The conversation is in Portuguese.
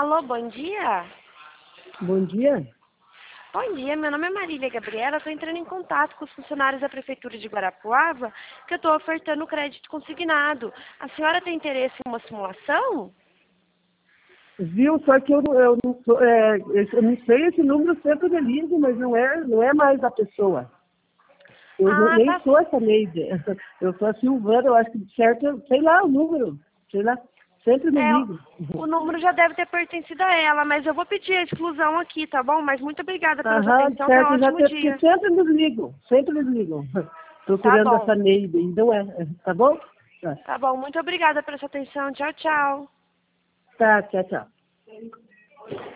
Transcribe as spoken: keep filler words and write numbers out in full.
Alô, bom dia? Bom dia. Bom dia, meu nome é Marília Gabriela, estou entrando em contato com os funcionários da Prefeitura de Guarapuava, que eu estou ofertando crédito consignado. A senhora tem interesse em uma simulação? Viu? Só que eu, não- eu, não, sou, é, eu não sei esse número sempre de ligo, mas não é, não é mais a pessoa. Eu não- Ah, nem tá. sou essa Neide. Eu sou a Silvana, eu acho que certo, sei lá o número. Sei lá. Sempre me É, ligo. o número já deve ter pertencido a ela, mas eu vou pedir a exclusão aqui, tá bom? Mas muito obrigada pela sua Aham, atenção, tenha um certo, já ótimo tem, porque dia. sempre me ligam, sempre me ligam. Tá Procurando bom, essa Neide, e não é. Tá bom? Tá, tá bom. Muito obrigada pela sua atenção. Tchau, tchau. tá, tchau, tchau.